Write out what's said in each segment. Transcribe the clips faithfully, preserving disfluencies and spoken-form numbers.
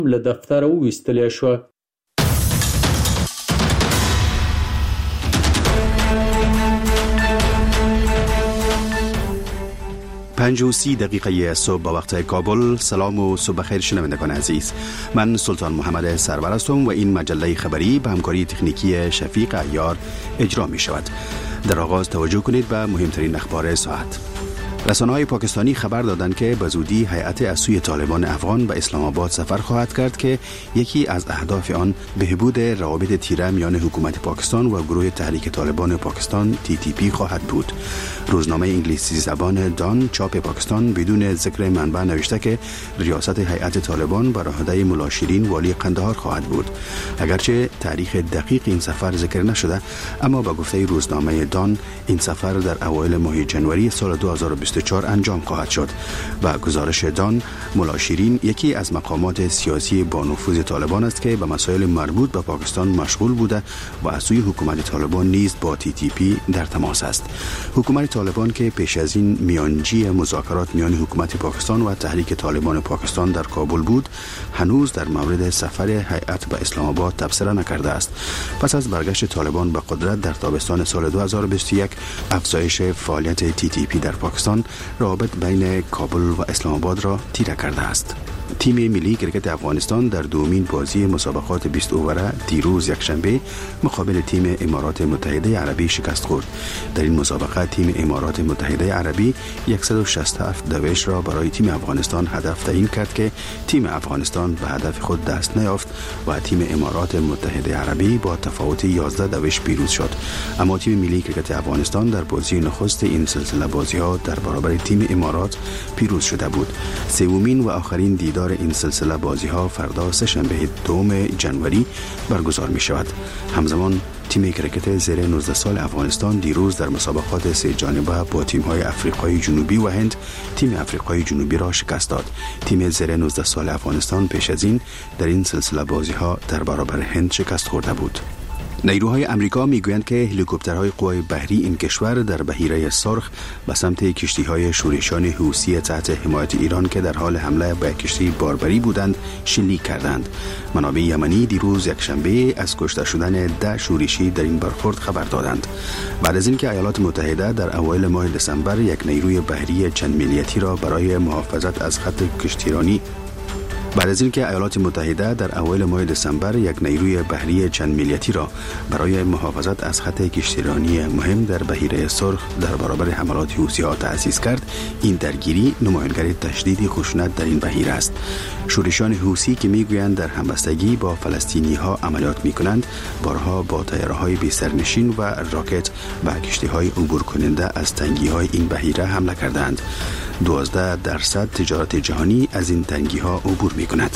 له دفتر وویستلی شو. پنج و سی دقیقه صبح با وقت کابل. سلام و صبح خیر شنوندگان عزیز. من سلطان محمد سرور هستم و این مجله خبری به همکاری تکنیکی شفیق عیار اجرا می شود. در آغاز توجه کنید به مهمترین اخبار ساعت. رسانه‌های پاکستانی خبر دادند که به زودی هیئت از سوی طالبان افغان به اسلام آباد سفر خواهد کرد که یکی از اهداف آن بهبود روابط تیره میان حکومت پاکستان و گروه تحریک طالبان پاکستان تی تی پی خواهد بود. روزنامه انگلیسی زبان دان چاپ پاکستان بدون ذکر منبع نوشته که ریاست هیئت طالبان بر عهده ملا شیرین والی قندهار خواهد بود. اگرچه تاریخ دقیق این سفر ذکر نشده، اما با گفته روزنامه دان این سفر در اوایل ماه جنوری سال دو هزار و بیست و چهار انجام خواهد شد. و گزارش دان، ملا شیرین یکی از مقامات سیاسی با نفوذ طالبان است که به مسائل مربوط به پاکستان مشغول بوده و از سوی حکومت طالبان نیز با تی تی پی در تماس است. حکومت طالبان که پیش از این میانجی مذاکرات میان حکومت پاکستان و تحریک طالبان پاکستان در کابل بود، هنوز در مورد سفر هیئت به اسلام آباد تبصره نکرده است. پس از برگشت طالبان به قدرت در تابستان سال دو هزار و بیست و یک، افزایش فعالیت تی تی پی در پاکستان روابط بین کابل و اسلام آباد را تیره کرده است. تیم ملی کرکت افغانستان در دومین بازی مسابقات بیست اووره دیروز یکشنبه مقابل تیم امارات متحده عربی شکست خورد. در این مسابقه تیم امارات متحده عربی صد و شصت و هفت دوش را برای تیم افغانستان هدف تعیین کرد که تیم افغانستان به هدف خود دست نیافت و تیم امارات متحده عربی با تفاوت یازده دوش پیروز شد. اما تیم ملی کرکت افغانستان در بازی نخست این سلسله بازی‌ها در برابر تیم امارات پیروز شده بود. سومین و آخرین دیدار این سلسله بازی ها فردا سه‌شنبه دوم جنوری برگزار می شود. همزمان تیم کرکت زیر نوزده سال افغانستان دیروز در مسابقات سه جانبه با تیم های افریقای جنوبی و هند تیم افریقای جنوبی را شکست داد. تیم زیر نوزده سال افغانستان پیش از این در این سلسله بازی ها در برابر هند شکست خورده بود. نیروهای امریکا میگویند که هلیکوپترهای قوای بحری این کشور در بحیره سرخ به سمت کشتی‌های شورشیان حوثی تحت حمایت ایران که در حال حمله به کشتی باربری بودند شلیک کردند. منابع یمنی دیروز یکشنبه از کشته شدن ده شورشی در این برخورد خبر دادند. بعد از اینکه ایالات متحده در اوایل ماه دسامبر یک نیروی بحری چند ملیتی را برای محافظت از خط کشتیرانی بعد از اینکه ایالات متحده در اوایل ماه دسامبر یک نیروی بحری چند ملیتی را برای محافظت از خط کشتیرانی مهم در بحیره سرخ در برابر حملات حوثی‌ها تأسیس کرد، این درگیری نمایانگر تشدید خشونت در این بحیره است. شورشیان حوثی که میگویند در همبستگی با فلسطینی‌ها عملیات می‌کنند، بارها با طیاره‌های بی سرنشین و راکت به کشتی‌های عبور کننده از تنگی‌های این بحیره حمله کردند. دوازده درصد تجارت جهانی از این تنگی‌ها عبور می‌کند.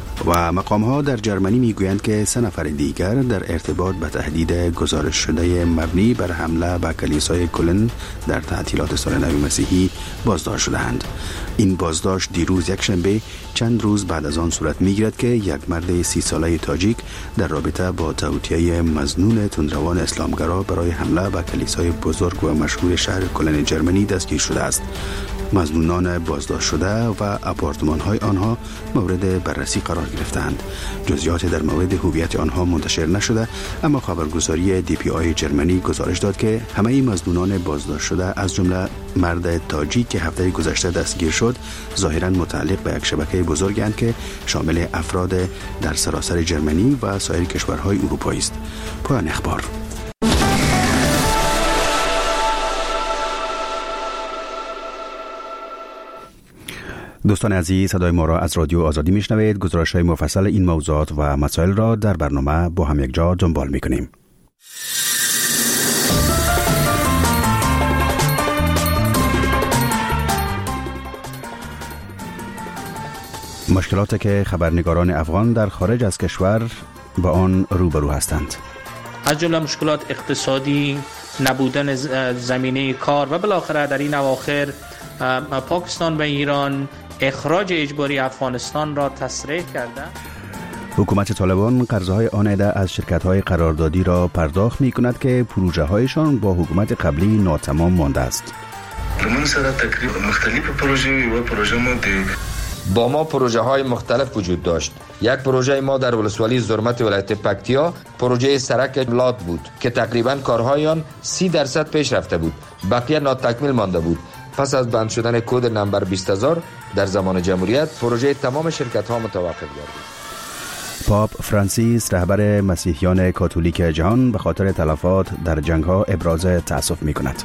و مقام‌ها در جرمنی میگویند که سه نفر دیگر در ارتباط به تهدید گزارش شده مبنی بر حمله به کلیسای کلن در تعطیلات سال نو مسیحی بازداشت شده‌اند. این بازداشت دیروز یکشنبه چند روز بعد از آن صورت میگیرد که یک مرد سی ساله تاجیک در رابطه با توطئه مظنون تندروان اسلامگرا برای حمله به کلیسای بزرگ و مشهور شهر کلن جرمنی دستگیر شده است. مظنونان بازداشت شده و آپارتمان‌های آنها مورد بررسی قرار گرفتند. جزئیات در مورد هویت آنها منتشر نشده، اما خبرگزاری دی پی آی جرمنی گزارش داد که همه مظنونان بازداشت شده از جمله مرد تاجیک که هفته گذشته دستگیر شد ظاهراً متعلق به یک شبکه بزرگند که شامل افراد در سراسر جرمنی و سایر کشورهای اروپایی است. پایان اخبار. دوستان عزیز، صدای ما را از رادیو آزادی میشنوید. گزارش‌های مفصل این موضوعات و مسائل را در برنامه با هم یک جا دنبال میکنیم. مشکلاتی که خبرنگاران افغان در خارج از کشور با آن روبرو هستند، از جمله مشکلات اقتصادی، نبودن زمینه کار و بالاخره در این اواخر پاکستان و ایران اخراج اجباری افغانستان را تصریح کرده. حکومت طالبان قرضهای آنیده از شرکت‌های قراردادی را پرداخت می‌کند که پروژه‌هایشان با حکومت قبلی ناتمام مانده است. من سره تقریبا مختلف پروژه و پروژه مو د با ما پروژه های مختلف وجود داشت. یک پروژه ما در ولسوالی زرمت ولایت پکتیا پروژه سرک لات بود که تقریبا کارهای آن سی درصد پیش رفته بود، بقیه ناتکمیل مانده بود. پس از بند شدن کد نمبر بیست هزار در زمان جمهوریت پروژه تمام شرکت ها متوقف گردید. پاپ فرانسیس رهبر مسیحیان کاتولیک جهان به خاطر تلفات در جنگ ها ابراز تأسف می کند.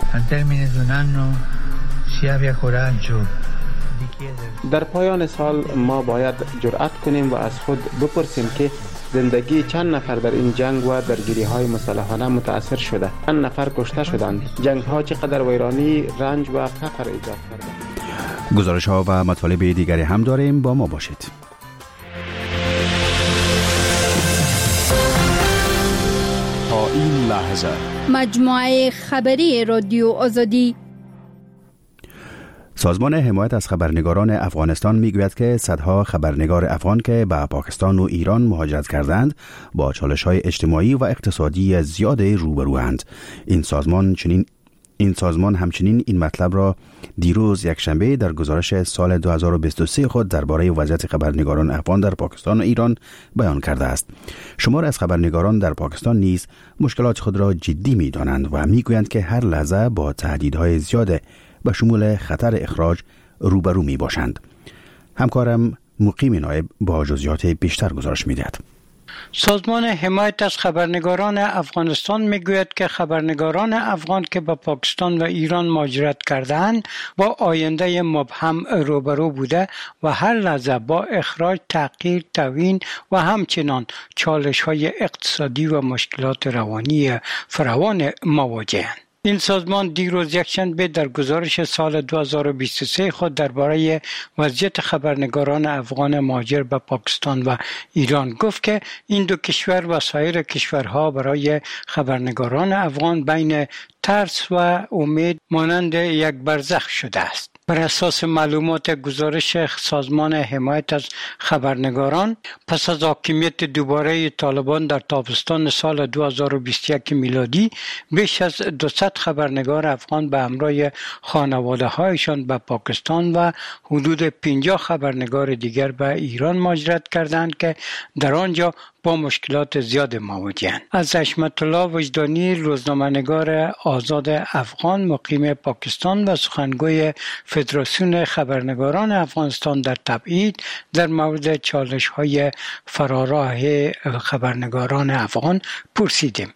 در پایان سال ما باید جرأت کنیم و از خود بپرسیم که زندگی چند نفر در این جنگ و درگیری های مسلحانه متاثر شده، چند نفر کشته شدند، جنگ ها چقدر ویرانی، رنج و فقر ایجاد کرده. گزارش ها و مطالب دیگری هم داریم، با ما باشید. تا این لحظه مجموعه خبری رادیو آزادی. سازمان حمایت از خبرنگاران افغانستان میگوید که صدها خبرنگار افغان که به پاکستان و ایران مهاجرت کردند با چالش‌های اجتماعی و اقتصادی زیاد روبروند. این سازمان چنین این سازمان همچنین این مطلب را دیروز یکشنبه در گزارش سال دو هزار و بیست و سه خود درباره وضعیت خبرنگاران افغان در پاکستان و ایران بیان کرده است. شمار از خبرنگاران در پاکستان نیز مشکلات خود را جدی می‌دانند و میگویند که هر لحظه با تهدیدهای زیاد به شمول خطر اخراج روبرو می باشند. همکارم مقیم نایب با جزئیات بیشتر گزارش می دهد. سازمان حمایت از خبرنگاران افغانستان میگوید که خبرنگاران افغان که به پاکستان و ایران مهاجرت کردند با آینده مبهم روبرو بوده و هر لحظه با اخراج، تغییر، تعیین و همچنان چالش‌های اقتصادی و مشکلات روانی فراوان مواجهند. این سازمان دیروز یکشنبه در گزارش سال دو هزار و بیست و سه خود درباره وضعیت خبرنگاران افغان مهاجر به پاکستان و ایران گفت که این دو کشور و سایر کشورها برای خبرنگاران افغان بین ترس و امید مانند یک برزخ شده است. بر اساس معلومات گزارش سازمان حمایت از خبرنگاران، پس از حاکمیت دوباره طالبان در تابستان سال دو هزار و بیست و یک میلادی، بیش از دویست خبرنگار افغان به همراه خانواده هایشان به پاکستان و حدود پنجاه خبرنگار دیگر به ایران مهاجرت کردند که در آنجا با مشکلات زیاد مواجهند. از حشمت الله وجدانی، روزنامه‌نگار آزاد افغان مقیم پاکستان و سخنگوی فدراسیون خبرنگاران افغانستان در تبعید، در مورد چالش‌های فراراه خبرنگاران افغان پرسیدیم.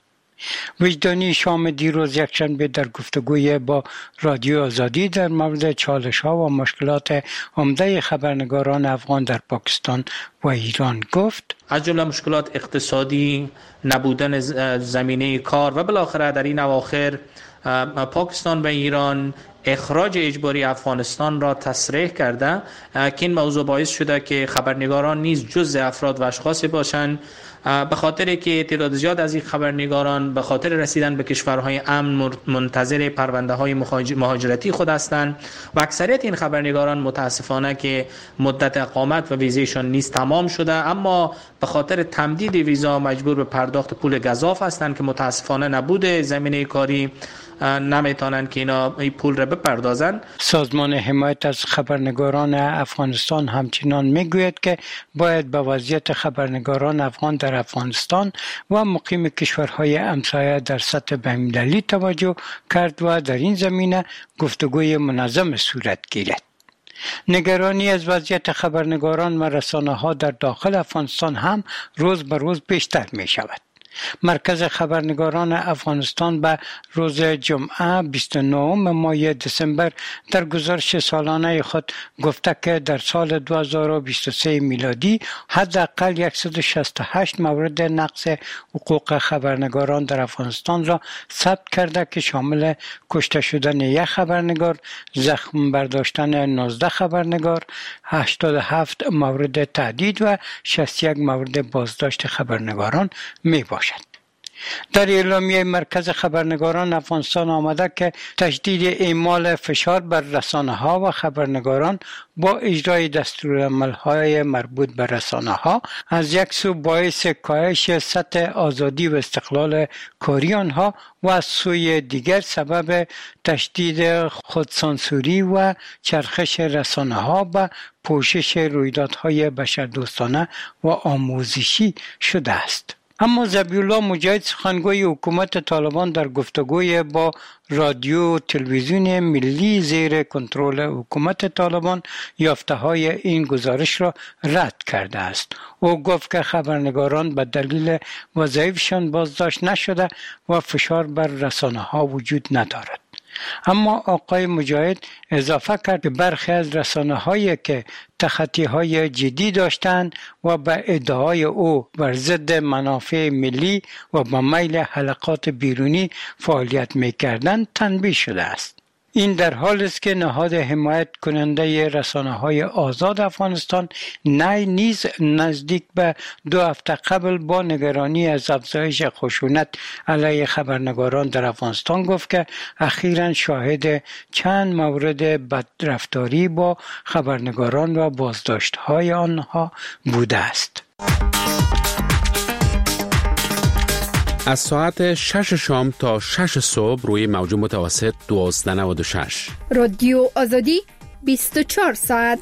وجدانی شام دیروز یکشنبه در گفتگوی با رادیو آزادی در مورد چالش‌ها و مشکلات عمده خبرنگاران افغان در پاکستان و ایران گفت: از جمله مشکلات اقتصادی، نبودن زمینه کار و بالاخره در این اواخر پاکستان و ایران اخراج اجباری افغانستان را تصریح کرده که این موضوع باعث شده که خبرنگاران نیز جزء افراد و اشخاصی باشند، به خاطر که تعداد زیاد از این خبرنگاران به خاطر رسیدن به کشورهای امن منتظر پرونده های مهاجرتی خود هستند و اکثریت این خبرنگاران متاسفانه که مدت اقامت و ویزایشان نیز تمام شده، اما به خاطر تمدید ویزا مجبور به پرداخت پول گزاف هستند که متاسفانه نبوده زمینه کاری نمیتونن که اینا این پول را بپردازن. سازمان حمایت از خبرنگاران افغانستان همچنان میگوید که باید به وضعیت خبرنگاران افغان در افغانستان و مقیم کشورهای همسایه در سطح بین‌المللی توجه کرد و در این زمینه گفتگوی منظم صورت گیرد. نگرانی از وضعیت خبرنگاران و رسانه‌ها در داخل افغانستان هم روز به روز بیشتر می شود. مرکز خبرنگاران افغانستان به روز جمعه بیست و نهم ماه دسامبر در گزارش سالانه خود گفته که در سال دو هزار و بیست و سه میلادی حداقل صد و شصت و هشت مورد نقض حقوق خبرنگاران در افغانستان را ثبت کرده که شامل کشته شدن یک خبرنگار، زخم برداشتن نوزده خبرنگار، هشتاد و هفت مورد تهدید و شصت و یک مورد بازداشت خبرنگاران می باشد. در اعلامیه مرکز خبرنگاران افغانستان آمده که تشدید اعمال فشار بر رسانه ها و خبرنگاران با اجرای دستورالعمل های مربوط به رسانه ها از یک سو باعث کاهش سطح آزادی و استقلال کاری آنها و از سوی دیگر سبب تشدید خودسانسوری و چرخش رسانه ها و پوشش رویدادهای بشردوستانه و آموزشی شده است. اما ذبیح‌الله مجاهد سخنگوی حکومت طالبان در گفتگوی با رادیو تلویزیون ملی زیر کنترل حکومت طالبان یافته‌های این گزارش را رد کرده است. او گفت که خبرنگاران به دلیل وظایفشان بازداشت نشده و فشار بر رسانه‌ها وجود ندارد. اما آقای مجاهد اضافه کرد که برخی از رسانه‌هایی که تخطی‌های جدی داشتند و به ادعای او بر ضد منافع ملی و به میل حلقات بیرونی فعالیت می‌کردند تنبیه شده است. این در حالی است که نهاد حمایت کننده رسانه‌های آزاد افغانستان نی نیز نزدیک به دو هفته قبل با نگرانی از افزایش خشونت علیه خبرنگاران در افغانستان گفت که اخیراً شاهد چند مورد بدرفتاری با خبرنگاران و بازداشت‌های آنها بوده است. از ساعت شش شام تا شش صبح روی موج متوسط دوازده نود و شش رادیو آزادی بیست و چهار ساعت.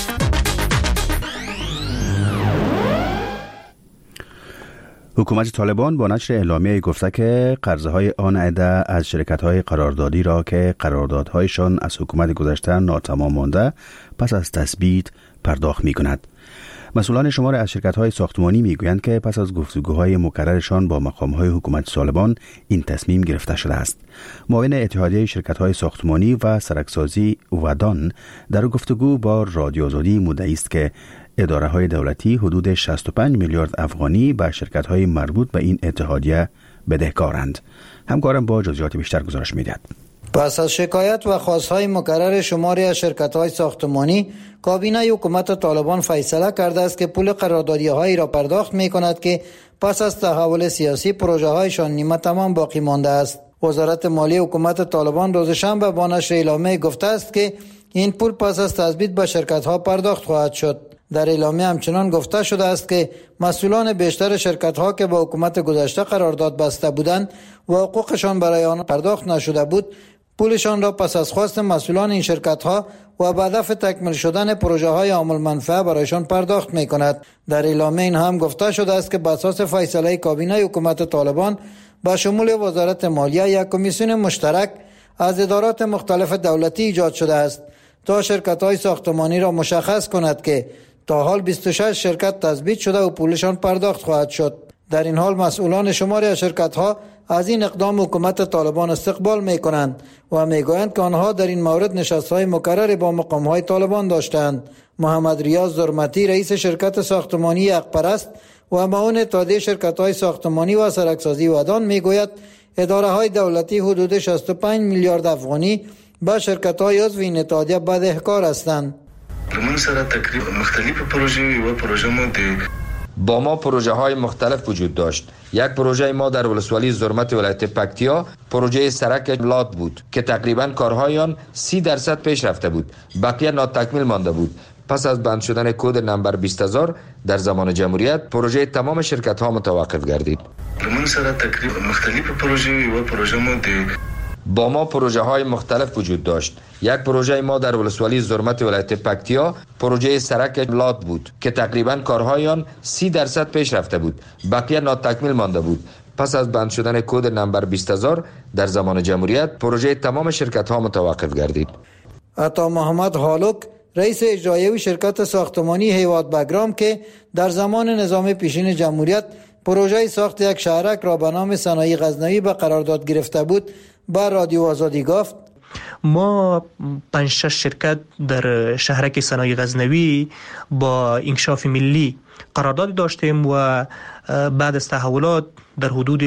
حکومت طالبان با نشر اعلامیه گفته که قرضه‌های آن عده از شرکت‌های قراردادی را که قراردادهایشان از حکومت گذشته ناتمام مانده پس از تثبیت پرداخت می‌کند. مسئولان شمار از شرکت‌های ساختمانی میگویند که پس از گفتگوهای مکررشان با مقام‌های حکومت طالبان این تصمیم گرفته شده است. معاون اتحادیه شرکت‌های ساختمانی و سرکسازی ودان در گفتگو با رادیو آزادی مدعی است که اداره‌های دولتی حدود شصت و پنج میلیارد افغانی به شرکت‌های مربوط به این اتحادیه بدهکارند. همکارم با جزئیات بیشتر گزارش می‌دهد. پس از شکایت و خواستهای مکرر شماری از شرکت‌های ساختمانی، کابینه حکومت طالبان فیصله کرده است که پول قراردادی‌هایی را پرداخت می‌کند که پس از تحول سیاسی پروژه‌هایشان نیمه تمام باقی مانده است. وزارت مالی حکومت طالبان روز شنبه با نشر اعلامیه گفته است که این پول پس از تثبیت به شرکت‌ها پرداخت خواهد شد. در اعلامیه همچنان گفته شده است که مسئولان بیشتر شرکت‌ها که با حکومت گذشته قرارداد بسته بودند و حقوقشان برای آن پرداخت نشده بود، پولشان را پس از خواست مسئولان این شرکت‌ها و به هدف تکمیل شدن پروژه‌های عامل منفعه برایشان پرداخت می‌کند. در اعلامیه این هم گفته شده است که بر اساس فیصله کابینه حکومت طالبان با شمول وزارت مالیه یک کمیسیون مشترک از ادارات مختلف دولتی ایجاد شده است تا شرکت‌های ساختمانی را مشخص کند که تا حال بیست و شش شرکت تثبیت شده و پولشان پرداخت خواهد شد. در این حال مسئولان شماری از شرکت‌ها از این اقدام حکومت طالبان استقبال می‌کنند و می‌گویند که آنها در این مورد نشست‌های مکرر با مقام‌های طالبان داشتند. محمد ریاض زرمتی رئیس شرکت ساختمانی یقپرست و معاون اتحادیه شرکت‌های ساختمانی و سرکسازی ودان می‌گوید اداره‌های دولتی حدود شصت و پنج میلیارد افغانی به شرکت‌های عضو این اتحادیه بدهکار هستند. من سره تقریبا مختلف پروژه و پروژه ما با ما پروژه های مختلف وجود داشت. یک پروژه ما در ولسوالی زرمت ولایت پکتیا پروژه سرک لات بود که تقریبا کارهای آن سی درصد پیش رفته بود، بقیه ناتکمیل مانده بود. پس از بند شدن کد نمبر بیست هزار در زمان جمهوریت پروژه تمام شرکت ها متوقف گردید. من سره تقریبا مختلف پروژه و پروژه ما با ما پروژه های مختلف وجود داشت. یک پروژه ما در ولسوالی زرمت ولایت پکتیا پروژه سرک لات بود که تقریبا کارهای آن سی درصد پیش رفته بود، بقیه ناتکمیل مانده بود. پس از بند شدن کد نمبر بیست هزار در زمان جمهوریت پروژه تمام شرکت ها متوقف گردید. عطا محمد هالوک رئیس اجرایی شرکت ساختمانی هیواد بگرام که در زمان نظام پیشین جمهوریت پروژه ساخت یک شهرک را به نام صنایع غزنوی به قرارداد گرفته بود، با رادیو آزادی گفت ما پنج شش شرکت در شهرک صنایع غزنوی با انکشاف ملی قرارداد داشتیم و بعد از تحولات در حدود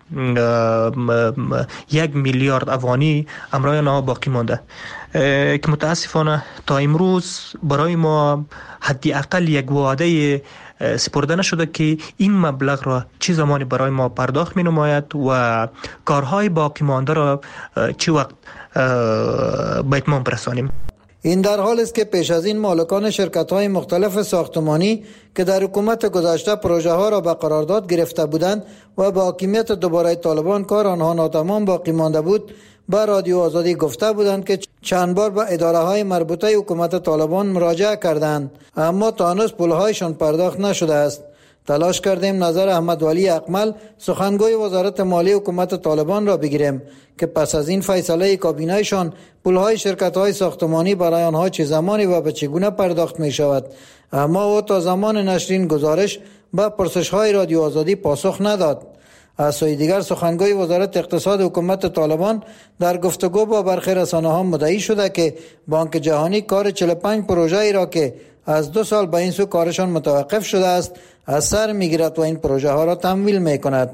یک میلیارد افغانی امرای آنها باقی مانده که متاسفانه تا امروز برای ما حدی اقل یک وعده سپرده نشده که این مبلغ را چه زمانی برای ما پرداخت می نماید و کارهای باقی مانده را چه وقت به اتمام برسانیم. این در حال است که پیش از این مالکان شرکت‌های مختلف ساختمانی که در حکومت گذشته پروژه ها را به قرارداد گرفته بودند و با حاکمیت دوباره طالبان کار آنها ناتمام باقی مانده بود، به رادیو آزادی گفته بودند که چند بار به اداره های مربوطه حکومت طالبان مراجعه کردند، اما تا هنوز پولهایشان پرداخت نشده است. تلاش کردیم نظر احمد ولی اقمل، سخنگوی وزارت مالی حکومت طالبان را بگیریم که پس از این فیصله کابینه‌شان پولهای شرکت‌های ساختمانی برای آنها چه زمانی و به چگونه پرداخت می شود، اما او تا زمان نشر گزارش به پرسش‌های رادیو آزادی پاسخ نداد. از سوی دیگر سخنگوی وزارت اقتصاد حکومت طالبان در گفتگو با برخی رسانه‌ها مدعی شده که بانک جهانی کار چهل و پنج پروژه ای را که از دو سال به این سو کارشان متوقف شده است از سر میگیرد و این پروژه ها را تمویل میکند.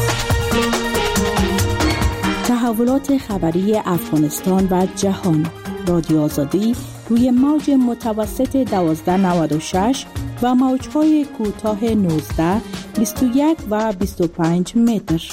تحولات خبری افغانستان و جهان، رادیو آزادی روی موج متوسط دوازده نود و شش و موج‌های کوتاه نوزده، بیست و یک و بیست و پنج متر.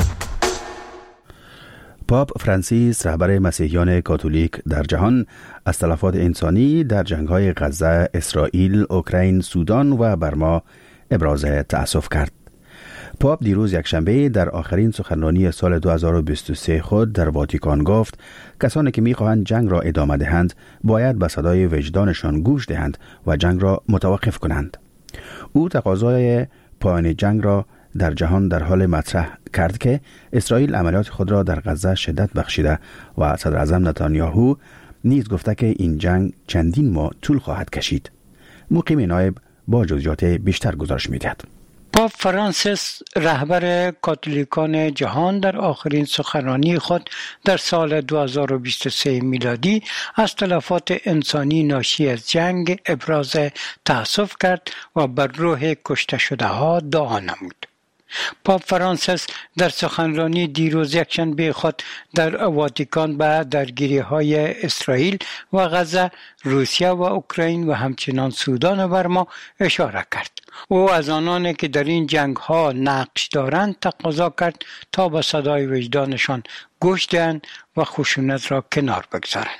پاپ فرانسیس رهبر مسیحیان کاتولیک در جهان از تلفات انسانی در جنگ‌های غزه، اسرائیل، اوکراین، سودان و برما ابراز تأسف کرد. پاپ دیروز یکشنبه در آخرین سخنرانی سال دو هزار و بیست و سه خود در واتیکان گفت کسانی که می‌خواهند جنگ را ادامه دهند باید به صدای وجدانشان گوش دهند و جنگ را متوقف کنند. او تقاضای پایان جنگ را در جهان در حال مطرح کرد که اسرائیل عملیات خود را در غزه شدت بخشیده و صدر اعظم نتانیاهو نیز گفته که این جنگ چندین ماه طول خواهد کشید. مقیم نایب با جزئیات بیشتر گزارش می‌دهد. پاپ فرانسیس رهبر کاتولیکان جهان در آخرین سخنرانی خود در سال دو هزار و بیست و سه میلادی از تلفات انسانی ناشی از جنگ ابراز تأسف کرد و بر روح کشته شده ها دعا نمود. پاپ فرانسیس در سخنرانی دیروز یکشنبه خود در واتیکان به درگیری های اسرائیل و غزه، روسیه و اوکراین و همچنان سودان و برما اشاره کرد. او از آنانی که در این جنگ ها نقش دارند تقاضا کرد تا به صدای وجدانشان گوش دهند و خشونت را کنار بگذارند.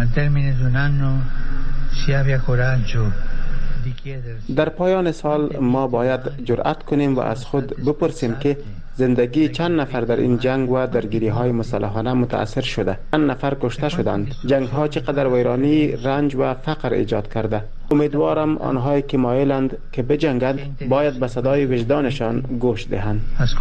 در پایان سال ما باید جرأت کنیم و از خود بپرسیم که زندگی چند نفر در این جنگ و درگیری های مسلحانه متاثر شده، چند نفر کشته شدند، جنگ ها چقدر ویرانی، رنج و فقر ایجاد کرده. امیدوارم آنهایی که مایلند که بجنگند باید به صدای وجدانشان گوش دهند.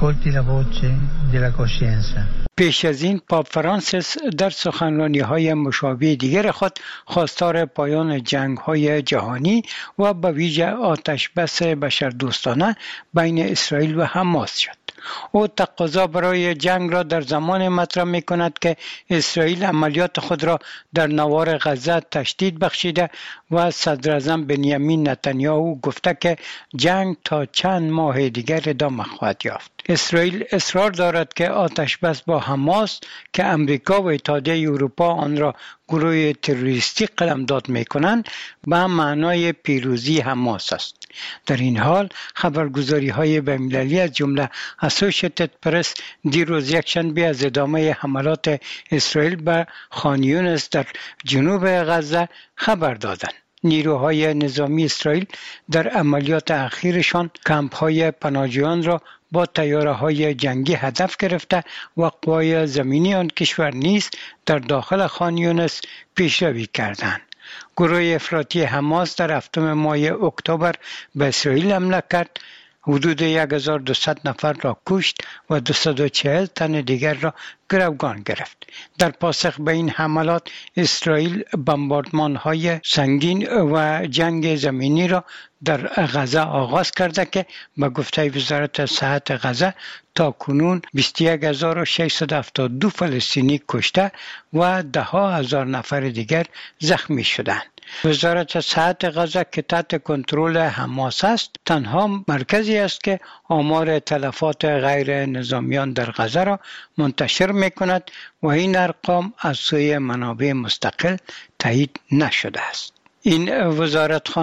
پیش از این پاپ فرانسیس در سخنرانی های مشابه دیگر خود خواستار پایان جنگ های جهانی و به ویژه آتش بس بشردوستانه بین اسرائیل و حماس شد. او تقاضا برای جنگ را در زمان مطرح می کند که اسرائیل عملیات خود را در نوار غزه تشدید بخشیده و صدر اعظم بنیامین نتانیاهو گفته که جنگ تا چند ماه دیگر ادامه خواهد یافت. اسرائیل اصرار دارد که آتش بس با حماس که امریکا و اتحادیه اروپا آن را گروه تروریستی قلمداد می کنند به معنای پیروزی حماس است. در این حال خبرگزاری های بین‌المللی از جمله اسوسییتد پرس دیروز یکشنبه از ادامه حملات اسرائیل به خان یونس در جنوب غزه خبر دادند. نیروهای نظامی اسرائیل در عملیات اخیرشان کمپ‌های پناهجویان را با طیاره‌های جنگی هدف گرفته و قوای زمینی آن کشور نیز در داخل خان یونس پیشروی کردند. گروه افراطی حماس در هفتم ماه اکتبر به اسرائیل حمله کرد، حدود هزار و دویست نفر را کشت و دویست و چهل تن دیگر را گروگان گرفت. در پاسخ به این حملات اسرائیل بمباردمان‌های سنگین و جنگ زمینی را در غزه آغاز کرده که به گفته وزارت صحت غزه تا کنون بیست و یک هزار و ششصد و هفتاد و دو فلسطینی کشته و ده ها هزار نفر دیگر زخمی شدند. وزارت صحت غزه که تحت کنترل حماس است تنها مرکزی است که آمار تلفات غیر نظامیان در غزه را منتشر می کند و این ارقام از سوی منابع مستقل تایید نشده است. این وزارتخانه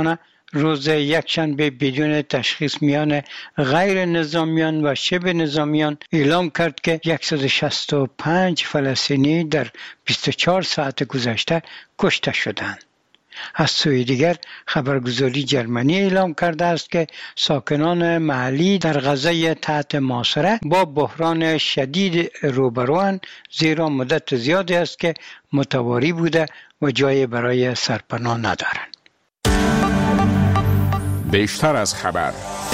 روز یکشنبه بدون تشخیص میان غیر نظامیان و شبه نظامیان اعلام کرد که صد و شصت و پنج فلسطینی در بیست و چهار ساعت گذشته کشته شدند. از سوی دیگر خبرگزاری جرمنی اعلام کرده است که ساکنان محلی در غزه تحت محاصره با بحران شدید روبروان، زیرا مدت زیادی است که متواری بوده و جای برای سرپناه ندارند. بیشتر از خبر.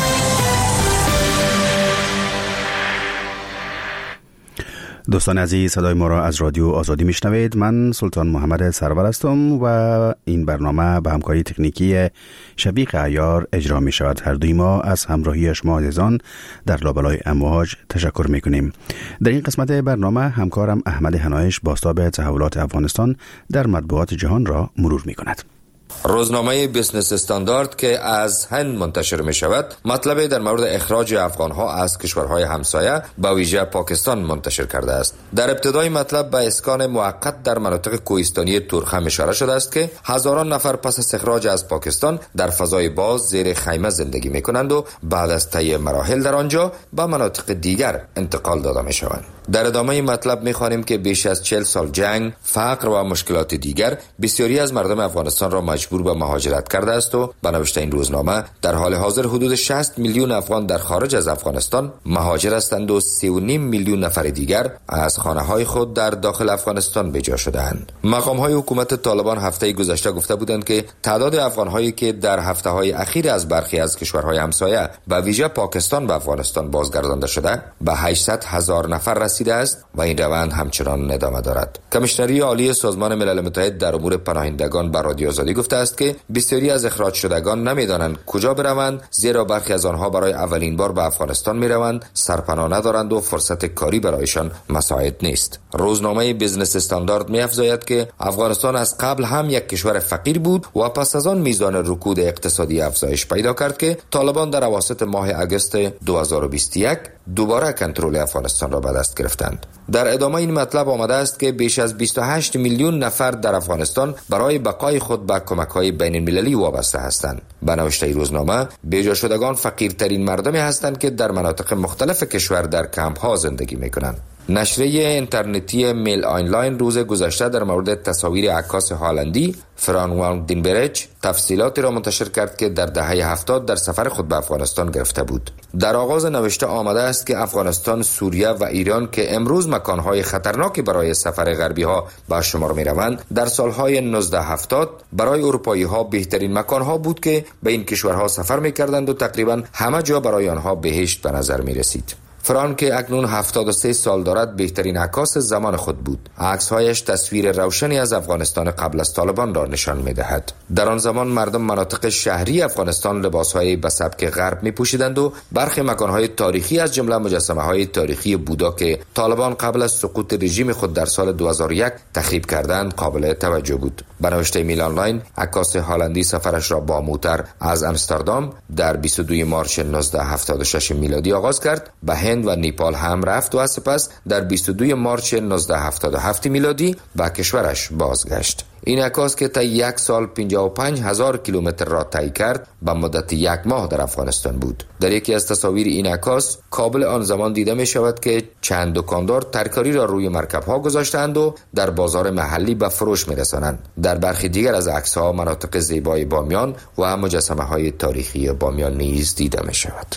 دوستان عزیز، صدای ما را از رادیو آزادی میشنوید. من سلطان محمد سرور هستم و این برنامه به همکاری تکنیکی شفیق عیار اجرا می شود. هر دوی ما از همراهی شما عزیزان در لابلای امواج تشکر می کنیم. در این قسمت برنامه همکارم احمد حنایش بازتاب تحولات افغانستان در مطبوعات جهان را مرور می کند. روزنامه بیزنس استاندارد که از هند منتشر می شود مطلب در مورد اخراج افغان ها از کشورهای همسایه به ویژه پاکستان منتشر کرده است. در ابتدای مطلب به اسکان موقت در مناطق کوهستانی تورخم اشاره شده است که هزاران نفر پس از اخراج از پاکستان در فضای باز زیر خیمه زندگی می کنند و بعد از طی مراحل در آنجا به مناطق دیگر انتقال داده می شوند. در ادامه مطلب می خوانیم که بیش از چهل سال جنگ، فقر و مشکلات دیگر بسیاری از مردم افغانستان را مجبور به مهاجرت کرده است و به نوشته این روزنامه در حال حاضر حدود شصت میلیون افغان در خارج از افغانستان مهاجر هستند و سه و نیم میلیون نفر دیگر از خانه‌های خود در داخل افغانستان به جا شده‌اند. مقام‌های حکومت طالبان هفته گذشته گفته بودند که تعداد افغان‌هایی که در هفته‌های اخیر از برخی از کشورهای همسایه به ویژه پاکستان به افغانستان بازگردانده شده به هشتصد هزار نفر رسیده است و این روند همچنان ادامه دارد. کمیشنری عالی سازمان ملل متحد در امور پناهندگان به رادیو آزادی گفته است که بسیاری از اخراج شدگان نمیدانند کجا بروند، زیرا برخی از آنها برای اولین بار به افغانستان میروند، سرپناه ندارند و فرصت کاری برایشان مساعد نیست. روزنامه بیزنس استاندارد می‌افزاید که افغانستان از قبل هم یک کشور فقیر بود و پس از آن میزان رکود اقتصادی افزایش پیدا کرد که طالبان در اواسط ماه اگست دو هزار و بیست و یک دوباره کنترل افغانستان را به دست گرفتند. در ادامه این مطلب آمده است که بیش از بیست و هشت میلیون نفر در افغانستان برای بقای خود به کمک‌های بین‌المللی وابسته هستند. به نوشته روزنامه بیجا شدگان فقیرترین مردمی هستند که در مناطق مختلف کشور در کمپ‌ها زندگی می‌کنند. نشریه اینترنتی میل آنلاین روز گذشته در مورد تصاویر عکاس هالندی فران وان دینبرچ تفصیلاتی را منتشر کرد که در دهه هفتاد در سفر خود به افغانستان گرفته بود. در آغاز نوشته آمده است که افغانستان، سوریه و ایران که امروز مکانهای خطرناکی برای سفر غربی‌ها به شمار می‌روند، در سالهای نوزده هفتاد برای اروپایی‌ها بهترین مکانها بود که به این کشورها سفر می‌کردند و تقریباً همه جا برای آنها بهشت به نظر می‌رسید. فران که اکنون هفتاد و سه سال دارد بهترین عکاس زمان خود بود. عکس‌هایش تصویر روشنی از افغانستان قبل از طالبان را نشان می‌دهد. در آن زمان مردم مناطق شهری افغانستان لباس‌های به سبک غرب می‌پوشیدند و برخی مکان‌های تاریخی از جمله مجسمه‌های تاریخی بودا که طالبان قبل از سقوط رژیم خود در سال دو هزار و یک تخریب کردند قابل توجه بود. به نوشته میل آنلاین، عکاس هالندی سفرش را با موتر از امستردام در بیست و دو مارس هزار و نهصد و هفتاد و شش میلادی آغاز کرد، به هند و نیپال هم رفت و سپس در بیست و دو مارس هزار و نهصد و هفتاد و هفت میلادی به کشورش بازگشت. این عکاس که تا یک سال پنجاه و پنج هزار کیلومتر را طی کرد به مدت یک ماه در افغانستان بود. در یکی از تصاویر این عکاس کابل آن زمان دیده می شود که چند دکاندار ترکاری را روی مرکب ها گذاشتند و در بازار محلی به فروش می رسانند. در برخی دیگر از عکس ها مناطق زیبای بامیان و مجسمه های تاریخی بامیان نیز دیده می شود.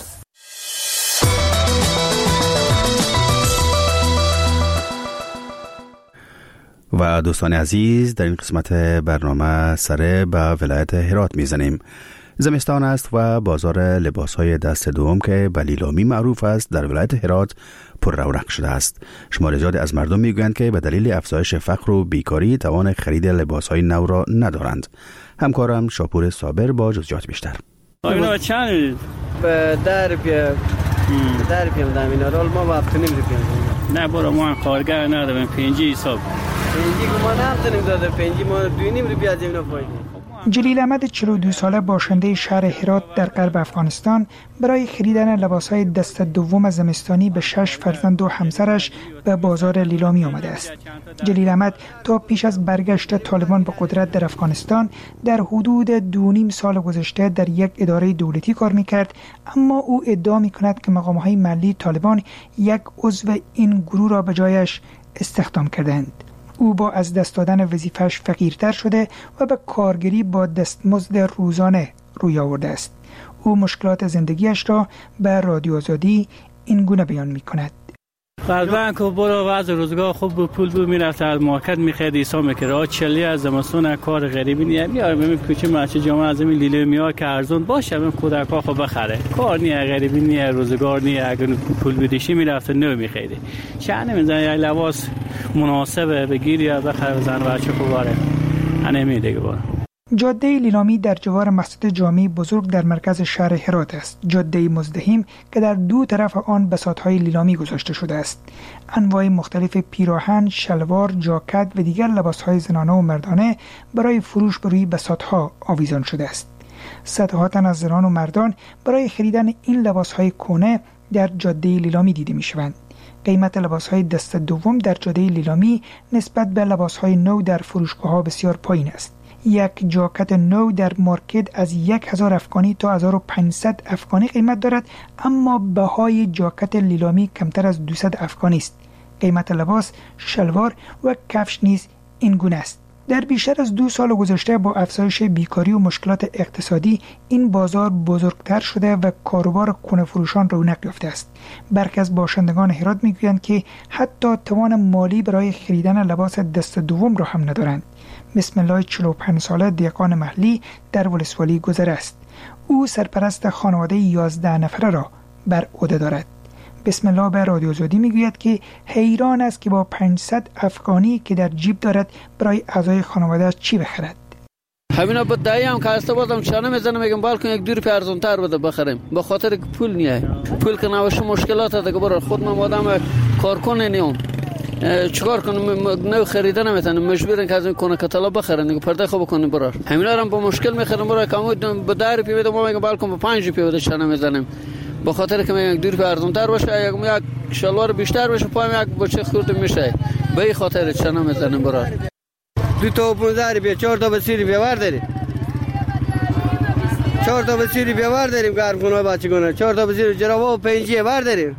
و دوستان عزیز، در این قسمت برنامه سر به ولایت هرات میزنیم. زمستان است و بازار لباسهای دست دوم که به لیلامی معروف است در ولایت هرات پر رونق شده است. شمار زیادی از مردم میگویند که به دلیل افزایش فقر و بیکاری توان خرید لباسهای نو را ندارند. همکارم شاپور صابر با جزئیات بیشتر. اینا چند به در بیا در بیام دمینا رول ما وقت نمی‌دیم. نه برو ما کارگر نداریم پنجی حساب. پنجی ما نمی‌تونیم داده پنجی ما دو نیم رو بیازیم نه فایده. جلیل احمد چهل و دو ساله باشنده شهر هرات در غرب افغانستان برای خریدن لباسهای دست دوم زمستانی به شش فرزند و همسرش به بازار لیلامی آمده است. جلیل احمد تا پیش از برگشت طالبان به قدرت در افغانستان در حدود دو نیم سال گذشته در یک اداره دولتی کار میکرد، اما او ادعا میکند که مقامهای محلی طالبان یک عضو این گروه را به جایش استخدام کردند. او با از دست دادن وظیفه‌اش فقیرتر شده و به کارگری با دستمزد روزانه روی آورده است. او مشکلات زندگیش را به رادیو آزادی این گونه بیان می‌کند. قلبن که برو وضع روزگار خوب بود، پول بود میرفت از مارکت میخرید ایسا میکرد. آج چلی از زمستون کار غریبی نیه میاره بمیم کوچه مچه جامعه از این لیله میاره که ارزون باشه بمیم کودکا خب بخره. کار نیه غریبی نیه روزگار نیه اگر پول بدیشی میرفت نو میخریدی. چه نمیزن یک لباس مناسبه بگیری یا بخره زن بچه خوباره. انمی دیگه باره. جاده لیلامی در جوار مسجد جامع بزرگ در مرکز شهر هرات است. جاده مزدحم که در دو طرف آن بساطهای لیلامی گذاشته شده است. انواع مختلف پیراهن، شلوار، جاکت و دیگر لباسهای زنانه و مردانه برای فروش بر روی بساطها آویزان شده است. صدها تن از زنان و مردان برای خریدن این لباسهای کهنه در جاده لیلامی دیده می‌شوند. قیمت لباسهای دست دوم در جاده لیلامی نسبت به لباسهای نو در فروشگاه‌ها بسیار پایین است. یک جاکت نو در مارکت از یک هزار افغانی تا هزار و پانصد افغانی قیمت دارد، اما بهای جاکت لیلامی کمتر از دویست افغانی است. قیمت لباس، شلوار و کفش نیز این گونه است. در بیشتر از دو سال گذشته با افزایش بیکاری و مشکلات اقتصادی این بازار بزرگتر شده و کاروبار کهنه فروشان رونق یافته است. برخی از باشندگان هرات میگویند که حتی توان مالی برای خریدن لباس دست دوم را هم ندارند. بسم الله چهل و پنج ساله دیقان محلی در ولسوالی گذر است. او سرپرست خانواده یازده نفره را بر عهده دارد. بسم الله به رادیو آزادی میگوید که حیران است که با پانصد افغانی که در جیب دارد برای اعضای خانواده‌اش چی بخرد. همینا با دایی هم که هسته بازم چانه میزنه میگم بالکن یک دور ارزون تر بده بخریم به خاطر که پول نیه. پول که نوش مشکلات ده که برای خود من آدم کارکنه نیام. چیکار کنم نو خریدن نمیتونم مجبورن که از این کنه کتالا بخرن دیگه پرده خوب کنیم برار همینا هم با مشکل میخرن برای کامو به در پی بده ما میگم بالکن به پنج پی بده چانه میزنیم به خاطر که میگم دور ارزون تر باشه یک یک شلوار بیشتر بشه پایم یک بچه خورد میشه به این خاطر چانه میزنیم برار دو تا پانزده روپیه چهار تا بیست روپیه ور داریم چهار تا بیست روپیه ور داریم کارخونه بچگونه چهار تا بیست جراوا و پنج ور داریم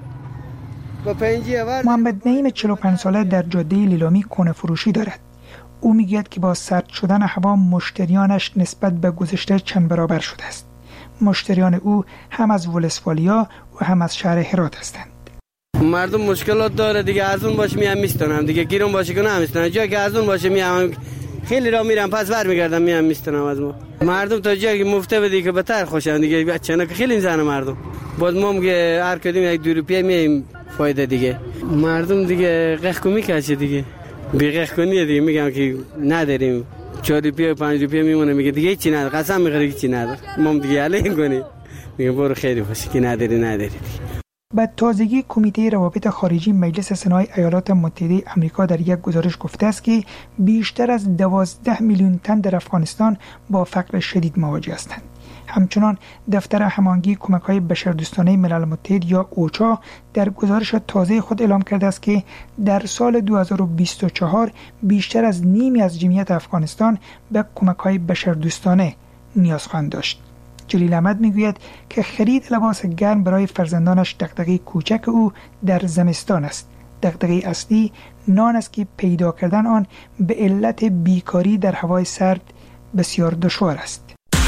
محمد نعیم چهل و پنج ساله در جاده لیلامی کهنه فروشی دارد. او میگوید که با سرد شدن هوا مشتریانش نسبت به گذشته چند برابر شده است. مشتریان او هم از ولسوالیا و هم از شهر هرات هستند. مردم مشکلات داره دیگه ارزون باشه میام میستونم دیگه گیرون باشه که نمیستونم جایی که ارزون باشه میام خیلی را میرم پس بر میگردم میام میستونم از ما مردم تا جایی که مفته بدی که بهتر خوشن دیگه بچه‌ها که خیلی زنه مردم باز ما میگه هر کدوم یک دو روپیه میایم فایده دیگه مردم دیگه قهق میکشه دیگه بی قهق کنیه دیگه میگم که نداریم چهار روپیه پنج روپیه میمونه میگه دیگه چی نداره قسم میخوره که چی نداره ما دیگه الان کنی میگه برو خیلی باشه که نداری نداری دیگه. به تازگی کمیته روابط خارجی مجلس سنای ایالات متحده آمریکا در یک گزارش گفته است که بیشتر از دوازده میلیون تن در افغانستان با فقر شدید مواجه هستند. همچنان دفتر هماهنگی کمک‌های بشردوستانه ملل متحد یا اوچا در گزارش تازه خود اعلام کرده است که در سال دو هزار و بیست و چهار بیشتر از نیمی از جمعیت افغانستان به کمک‌های بشردوستانه نیاز خواهند داشت. جلیل احمد میگوید که خرید لباس گرم برای فرزندانش دغدغه کوچک او در زمستان است. دغدغه اصلی نان است که پیدا کردن آن به علت بیکاری در هوای سرد بسیار دشوار است.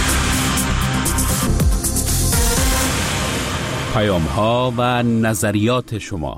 پیام ها و نظریات شما.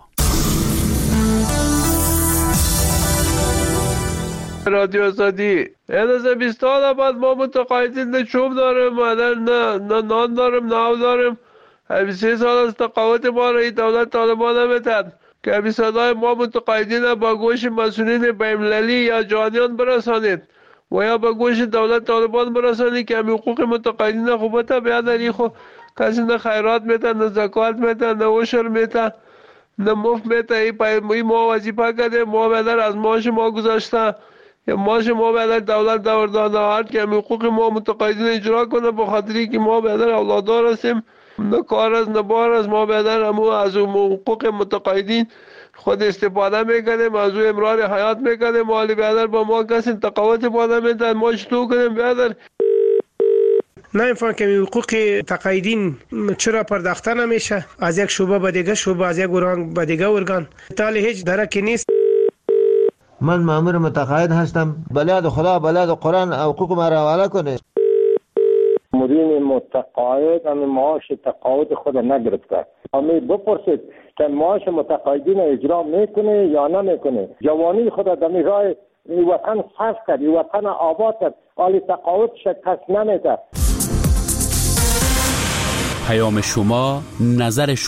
رادیو آزادی از بیست سال بعد ما متقاعدین نه چوب داریم نه نه نان داریم نه آب داریم. بیست و سه سال از تقاعد ما را دولت طالبان نمیتد که صدای ما متقاعدین با گوش مسئولین بین‌المللی یا جهانیان برسانید و یا با گوش دولت طالبان برسانید که حقوق متقاعدین خوبت بیادری خو کسی نه خیرات میتن نه زکات میتن نه عشر میتن نه مفت میتن. ای ما وظیفه کرده ما بدر از معاش ما گذاشته یا معاش ما به دولت دور داده هر که حقوق ما متقاعدین اجرا کنه، به خاطری که ما به اولادار هستیم، نه کار از نه بار از ما به همو از حقوق متقاعدین خود استفاده میکنیم، از او امرار حیات میکنیم، مالی بیادر با ما کسی تقاوت باده میدن، ما چطور کنیم بیادر؟ نمیفهم که حقوق تقاعدین چرا پرداخته نمیشه از یک شعبه به دیگه شعبه، از یک ارگان به دیگه ارگان، تالی هیچ درکی نیست. من مامور متقاعد هستم، بلاد خدا بلاد قرآن حقوق ما را حواله کنه. مدیر متقاعد هم معاش تقاعد خود نگرفته، امی بپرسید که معاش متقاعدین اجرا میکنه یا نمیکنه. جوانی خود در راه این وطن صرف کرد، این وطن آباد کرد، حالی تقاعد شکست نمیده. پیام شما، نظر شما.